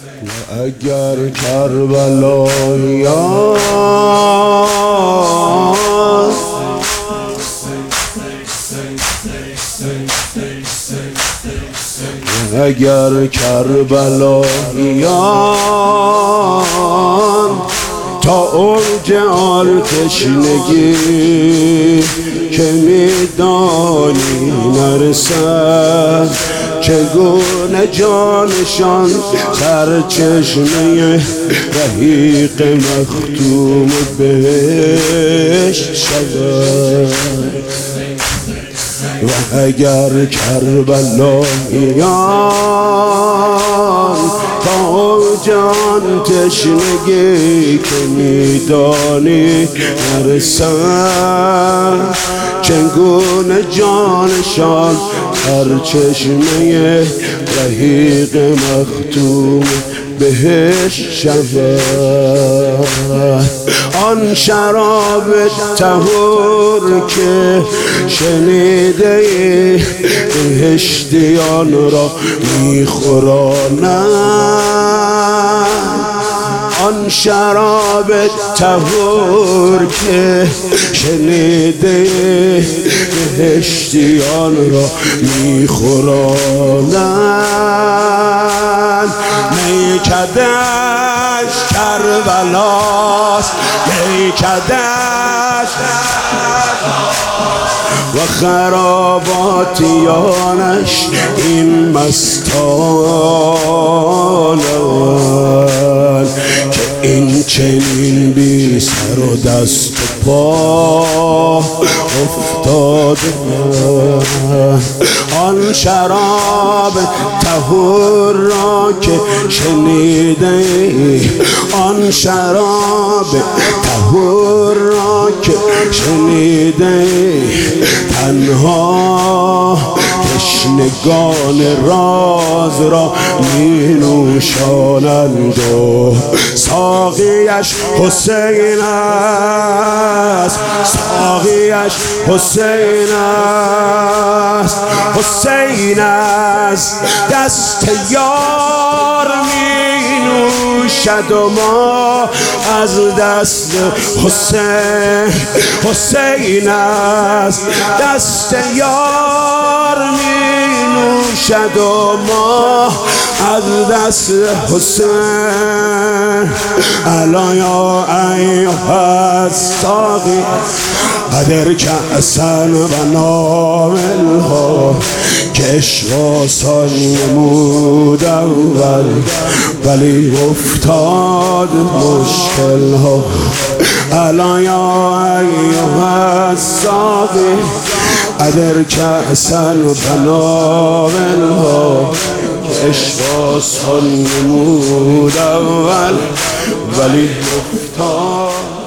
اگر کربلایی اگر کربلاییان تا اوج تشنگی که میدانی نرسد، چگونه جانشان سرچشمه رحیق مختوم بهشت شود. و اگر کربلاییان تا جان تشنگی که میدانی نرسد، چگونه جانشان هر چشمه رحیق مختوم بهش شود. آن شراب طهور که شنیده بهشتیان را میخوراند، آن شراب طهور که شنیده بهشتیان را میخوراند. میکدش کربلاست، میکدش و خراباتیانش این مستانند که این چنین بی سر و دست و پا افتاده. آن شراب طهور را که شنیده، آن شراب طهور را که شنیده، تنها تشنگان راز را می نوشانند و ساقیش حسین است، ساقیش حسین است، حسین است. دست یار می نوشد و ما از دست حسین، حسین است. دست یار می نوشد و ما از دست حسین. الا یا ایها الساقی ادر کأسا و ناولها، که عشق آسان نمود اول ولی افتاد مشکل ها. الا یا ایها الساقی ادر کأسا و ناولها، که عشق آسان نمود اول ولی افتاد